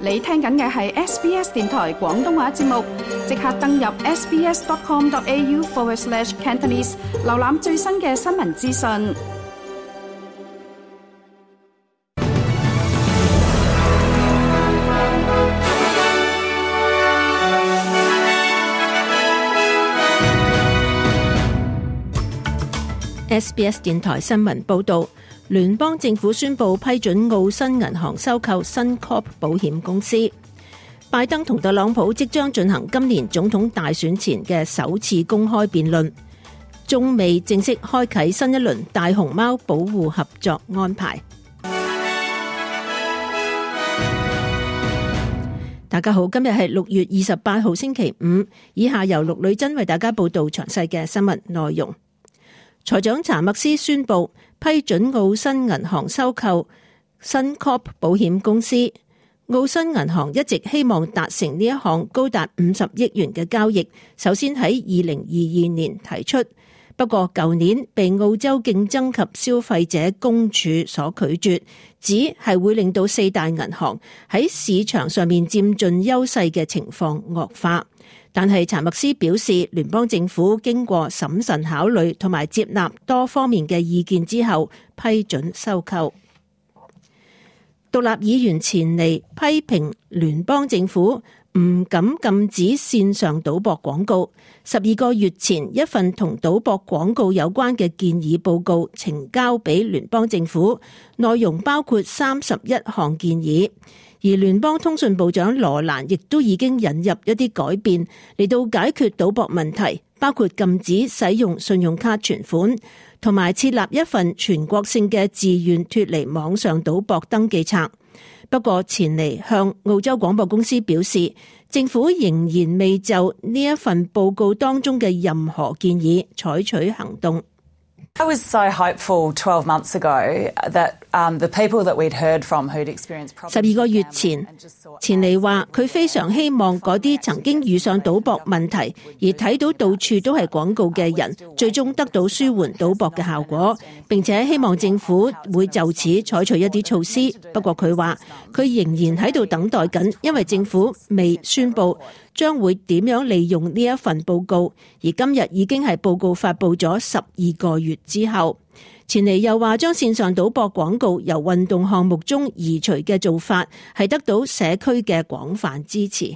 你聽緊嘅係 SBS 電台廣東話節目，即刻登入 sbs.com.au/Cantonese 瀏覽最新嘅新聞資訊。 SBS 電台新聞報導，聯邦政府宣布批准澳新銀行收購Suncorp保險公司。拜登同特朗普即將進行今年總統大選前嘅首次公開辯論。中美正式開啟新一輪大熊貓保護合作安排。大家好，今日係6月28號星期五，以下由陸女真為大家報道詳細嘅新聞內容。財長查默斯宣布批准澳新銀行收購Suncorp保險公司。澳新銀行一直希望達成呢一項高達50億元嘅交易，首先喺2022年提出，不過舊年被澳洲競爭及消費者公署所拒絕，指係會令到四大銀行喺市場上面佔盡優勢嘅情況惡化。但係查默斯表示，聯邦政府經過審慎考慮同埋接納多方面嘅意見之後，批准收購。獨立議員錢尼批評聯邦政府唔敢禁止線上賭博廣告。12個月前，一份同賭博廣告有關嘅建議報告呈交俾聯邦政府，內容包括31項建議。而聯邦通訊部長羅蘭亦都已經引入一啲改變嚟到解決賭博問題，包括禁止使用信用卡存款，同埋設立一份全國性嘅自願脫離網上賭博登記冊。不過錢尼向澳洲廣播公司表示，政府仍然未就呢一份報告當中嘅任何建議採取行動。 I was so hopeful 12 months ago that the people that we'd heard from who'd experienced problems. 12個月前，錢尼話佢非常希望嗰啲曾經遇上賭博問題而睇到到處都係廣告嘅人，最終得到舒緩賭博嘅效果，並且希望政府會就此採取一啲措施。不過佢話佢仍然喺度等待緊，因為政府未宣布將會點樣利用呢一份報告，而今日已經係報告發布咗12個月之後。錢尼又話將線上賭博廣告由運動項目中移除嘅做法係得到社區嘅廣泛支持。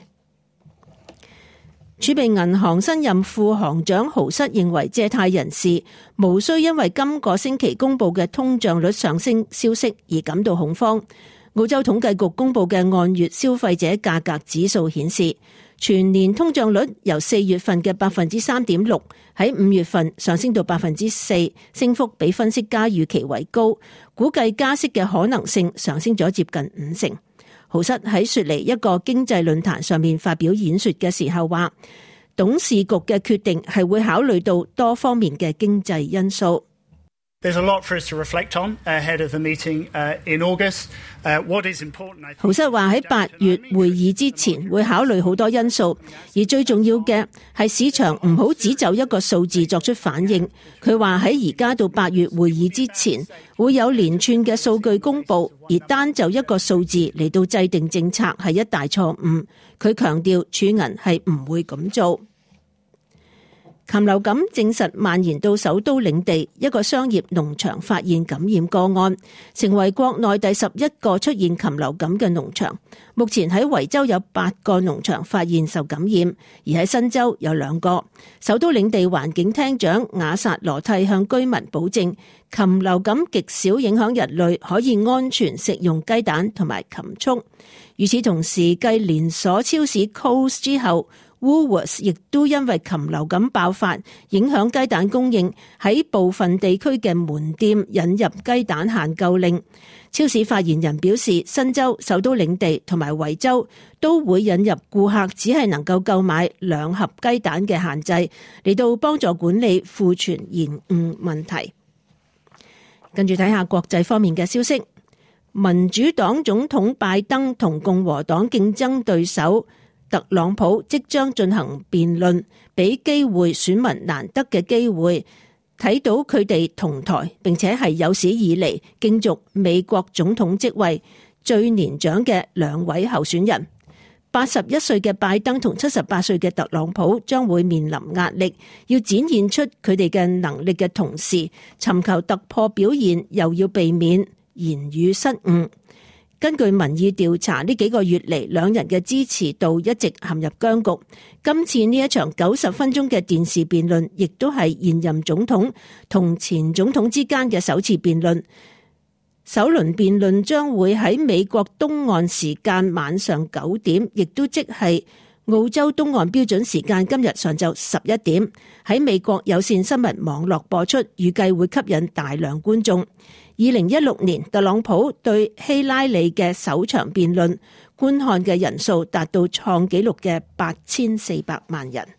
儲備銀行新任副行長豪瑟認為借貸人士無需因為今個星期公布嘅通脹率上升消息而感到恐慌。澳洲統計局公布嘅按月消費者價格指數顯示，全年通脹率由4月份嘅 3.6% 喺5月份上升到 4%， 升幅比分析家預期為高，估計加息嘅可能性上升咗接近50%。豪瑟喺雪梨一個經濟論壇上面發表演說嘅時候話，董事局嘅決定係會考慮到多方面嘅經濟因素。 There's a lot for us to reflect on ahead of the meeting in August. What is important, I think. 豪瑟話喺8月會議之前會考慮好多因素，而最重要嘅係市場唔好只就一個數字作出反應。佢話喺而家到8月會議之前會有連串嘅數據公佈，而單就一個數字嚟到制定政策係一大錯誤。佢強調儲銀係唔會咁做。禽流感證實蔓延到首都領地，一個商業農場發現感染個案，成為國內第11個出現禽流感嘅農場。目前喺維州有8個農場發現受感染，而喺新州有2個。首都領地環境廳長瓦薩羅蒂向居民保證，禽流感極少影響人類，可以安全食用雞蛋同埋禽畜。與此同時，繼連鎖超市 Coles 之後，Woolworths 亦都因為禽流感爆發，影響雞蛋供應，喺部分地區嘅門店引入雞蛋限購令。超市發言人表示，新州、首都領地同埋維州都會引入顧客只係能夠購買2盒雞蛋嘅限制，嚟到幫助管理庫存延誤問題。跟住睇下國際方面嘅消息，民主黨總統拜登同共和黨競爭對手特朗普即將進行辯論，俾機會選民難得嘅機會，睇到佢哋同台，並且係有史以嚟競逐美國總統職位， 最年長嘅兩位候選人。81歲嘅拜登同78歲嘅特朗普將會面臨壓力，要展現出佢哋嘅能力嘅同時，尋求突破表現，又要避免言語失誤。根據民意調查，呢幾個月嚟，兩人嘅支持度一直陷入僵局。今次呢一場90分鐘嘅電視辯論，亦都係現任總統同前總統之間嘅首次辯論。首輪辯論將會喺美國東岸時間晚上9點，亦都即係澳洲東岸標準時間今日上晝11點，喺美國有線新聞網絡播出，預計會吸引大量觀眾。2016年特朗普對希拉里嘅首場辯論，觀看嘅人數達到創紀錄嘅8400萬人。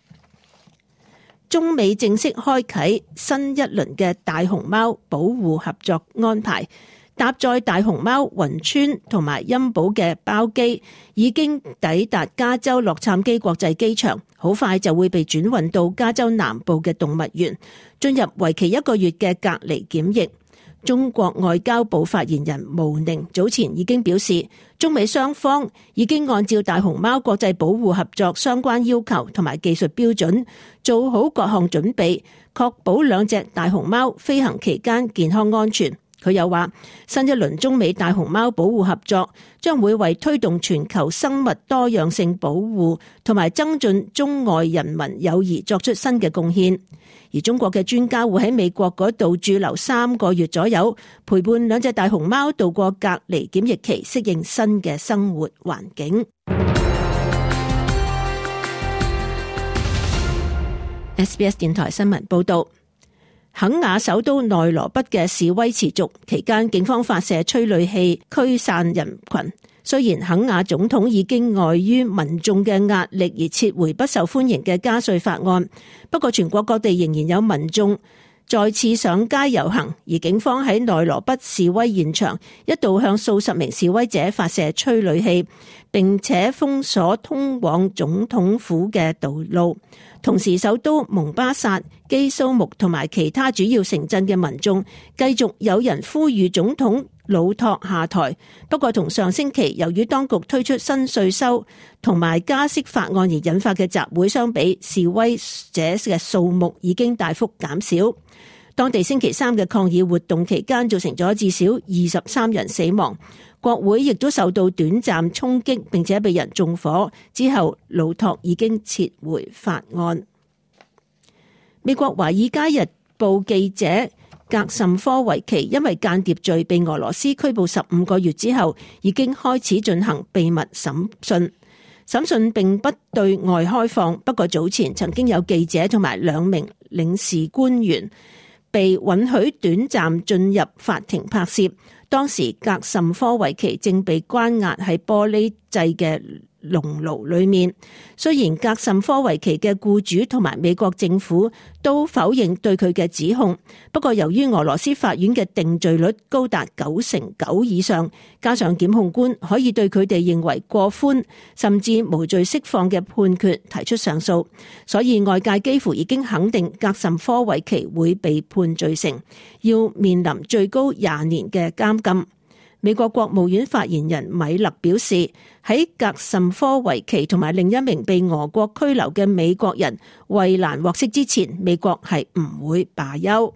中美正式開啟新一輪嘅大熊貓保護合作安排，搭載大熊貓雲川同埋欽寶嘅包機已經抵達加州洛杉磯國際機場，好快就會被轉運到加州南部嘅動物園，進入為期1個月嘅隔離檢疫。中國外交部發言人毛寧早前已經表示，中美雙方已經按照大熊貓國際保護合作相關要求同埋技術標準，做好各項準備，確保兩隻大熊貓飛行期間健康安全。佢又話，新一輪中美大熊貓保護合作將會為推動全球生物多樣性保護同埋增進中外人民友誼作出新嘅貢獻。而中國嘅專家會喺美國嗰度駐留3個月左右，陪伴兩隻大熊貓度過隔離檢疫期，適應新嘅生活環境。SBS 電台新聞報道，肯亞首都內羅畢嘅示威持續，期間警方發射催淚氣驅散人群。雖然肯亞總統已經礙於民眾嘅壓力而撤回不受歡迎嘅加稅法案，不過全國各地仍然有民眾再次上街遊行，而警方喺內羅畢示威現場一度向數十名示威者發射催淚氣，並且封鎖通往總統府嘅道路。同時，首都蒙巴薩、基蘇木同埋其他主要城鎮嘅民眾繼續有人呼籲總統魯托下台。不過同上星期由於當局推出新稅收同埋加息法案而引發嘅集會相比，示威者嘅數目已經大幅減少。當地星期三嘅抗議活動期間造成咗至少23人死亡，國會亦都受到短暫衝擊，並且被人縱火。之後魯托已經撤回法案。美國華爾街日報記者格什科維奇因為間諜罪被俄羅斯拘捕15個月之後，已經開始進行秘密審訊。審訊並不對外開放，不過早前曾經有記者同埋2名領事官員被允許短暫進入法庭拍攝。當時格什科維奇正被關押喺玻璃製嘅籠牢裏面。雖然格什科維奇嘅僱主同埋美國政府都否認對佢嘅指控，不過由於俄羅斯法院嘅定罪率高達99%以上，加上檢控官可以對佢哋認為過寬甚至無罪釋放嘅判決提出上訴，所以外界幾乎已經肯定格什科維奇會被判罪成，要面臨最高20年嘅監禁。美國國務院發言人米勒表示，喺格什科維奇同埋另一名被俄國拘留嘅美國人惠蘭獲釋之前，美國係唔會罷休。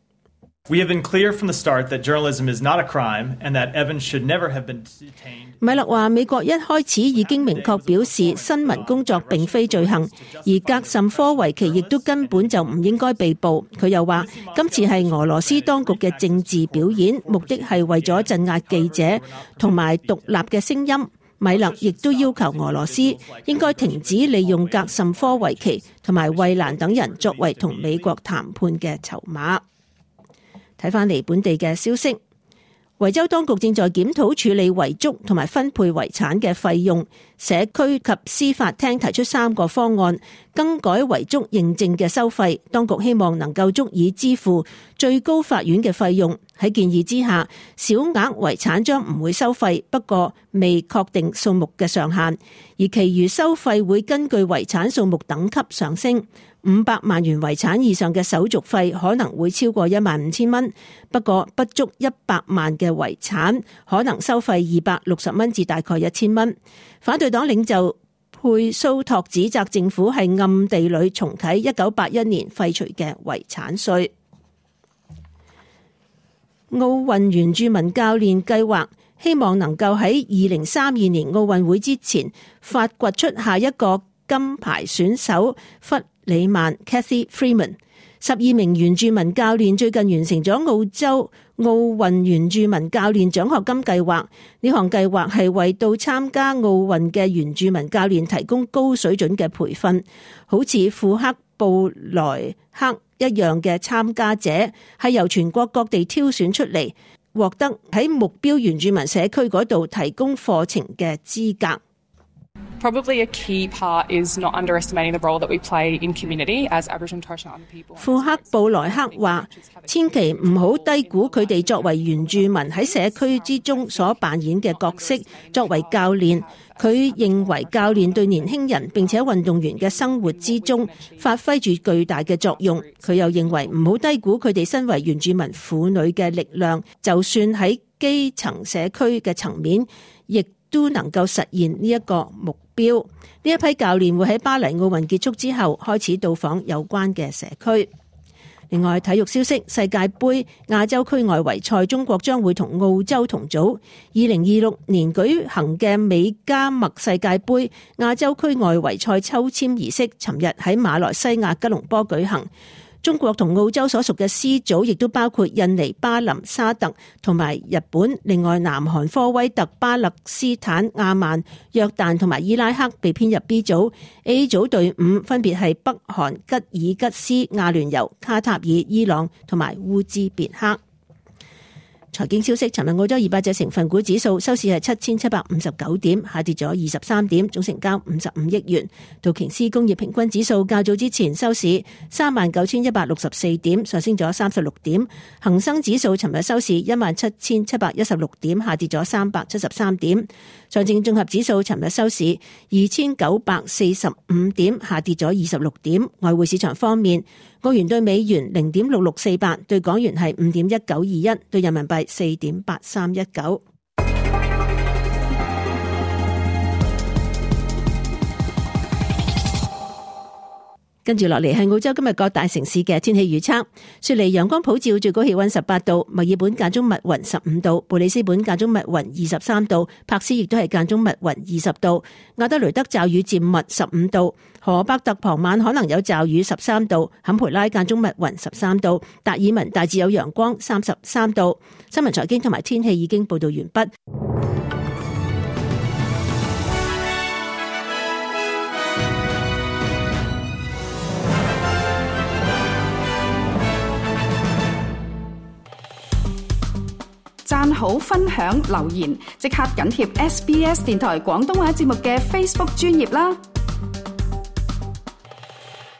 We have been clear from the start that journalism is not a crime and that Evans should never have been detained. 米勒話，美國一開始已經明確表示新聞工作並非罪行，而格什科維奇亦都根本就唔應該被捕。佢又話，今次係俄羅斯當局嘅政治表演，目的係為咗鎮壓記者同埋獨立嘅聲音。米勒亦都要求俄羅斯應該停止利用格什科維奇同埋惠蘭等人作為同美國談判嘅籌碼。睇返嚟本地嘅消息，維州當局正在檢討處理遺囑同埋分配遺產嘅費用。社區及司法廳提出3個方案，更改遺囑認證嘅收費。當局希望能夠足以支付最高法院嘅費用。喺建議之下，小額遺產將唔會收費，不過未確定數目嘅上限，而其餘收費會根據遺產數目等級上升。 500萬元遺產以上嘅手續費可能會超過15,000蚊，不過不足100萬嘅遺產可能收費260蚊至大概1000蚊。反對黨領袖佩蘇托指責政府係暗地裏重啟1981年廢除嘅遺產稅。奧運原住民教練計劃希望能夠喺2032年奧運會之前發掘出下一個金牌選手弗里曼 Cathy Freeman。12名原住民教練最近完成咗澳洲奧運原住民教練獎學金計劃。呢項計劃係為到參加奧運嘅原住民教練提供高水準嘅培訓，好似庫克布萊克一樣嘅參加者係由全國各地挑選出嚟，獲得喺目標原住民社區嗰度提供課程嘅資格。 Probably a key part is not underestimating the role that we play in community as Aboriginal and Torres Strait Islander people. 庫克布萊克話：千祈唔好低估佢哋作為原住民喺社區之中所扮演嘅角色。作為教練，佢認為教練對年輕人並且運動員嘅生活之中發揮住巨大嘅作用。佢又認為唔好低估佢哋身為原住民婦女嘅力量，就算喺基層社區嘅層面，亦都能夠實現呢一個目標。呢一批教練會喺巴黎奧運結束之後開始到訪有關嘅社區。另外，體育消息，世界盃亞洲區外圍賽，中國將會同澳洲同組。2026年舉行嘅美加墨世界盃亞洲區外圍賽抽籤儀式，尋日喺馬來西亞吉隆坡舉行。中國同澳洲所屬嘅 C 組亦都包括印尼、巴林、沙特同埋日本。另外，南韓、科威特、巴勒斯坦、亞曼、約旦同埋伊拉克被編入 B 組。A 組隊伍分別係北韓、吉爾吉斯、阿聯酋、卡塔爾、伊朗同埋烏茲別克。財經消息，尋日澳洲200隻成分股指數收市係7759點，下跌咗23點，總成交55億元。道瓊斯工業平均指數較早之前收市39,164點，上升咗36點。恒生指數尋日收市17,716點，下跌咗373點。上證綜合指數尋日收市2,945點，下跌咗26點。外匯市場方面，澳元對美元0.6648，對港元係5.1921，對人民幣4.8319。跟住落嚟係澳洲今日各大城市嘅天氣預測。雪梨陽光普照，最高氣溫18度；墨爾本間中密雲15度；布里斯本間中密雲23度；珀斯亦都係間中密雲20度；亞德雷德驟雨漸密15度；荷伯特傍晚可能有驟雨13度；坎培拉間中密雲13度；達爾文大致有陽光33度。新聞財經同埋天氣已經報道完畢。 讚好、分享、留言，即刻緊貼SBS 電台廣東話節目嘅 Facebook 專頁啦！